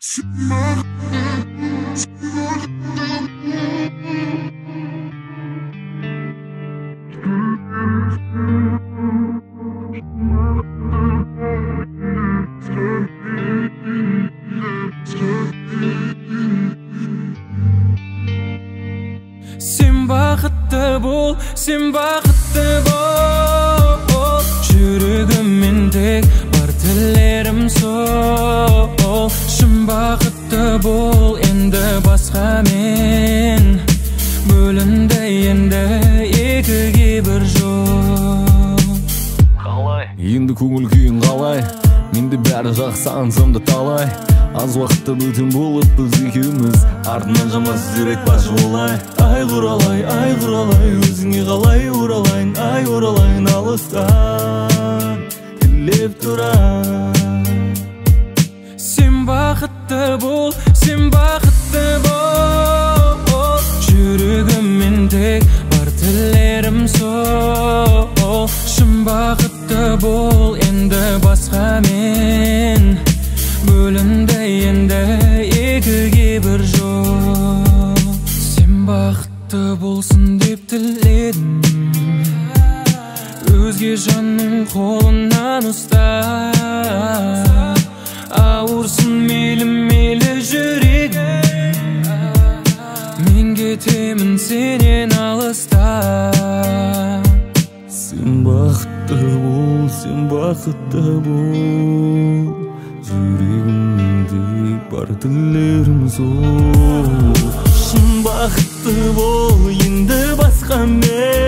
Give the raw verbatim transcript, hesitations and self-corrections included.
Sen baqıtlı bol, sen baqıtlı bol. Жүрегіммен тек бар тілерім сол. Шын бақытты бол, енді басқа мен. Бөлінді енді екіге бір жол. Қалай? Енді көңіл күйің қалай? Менде бәрі жақсы аңсамда талай. Аз уақытта бөтен болып біз екеуміз, артынан жамас жүрек башы олай. Ай құралай, ай құралай, өзіңе қалай оралайын, ай оралайын алыстан тілеп тұрайын. Сен бақытты бол, сен бақытты бол. Жүрегіммен тек бар тілерім сол. Шын бақытты бол, енді басқа мен. Бөлінді енді екіге бір жол. Сен бақытты болсын деп тіледім, өзге жанның қолынан ұста. Ауырсын мейлі-мейлі жүрегім, мен кетемін сенен алыста. Сен бақытты бол, сен бақытты бол. Жүрегімде бар тілерім сол. Шын бақытты бол, енді басқа мен.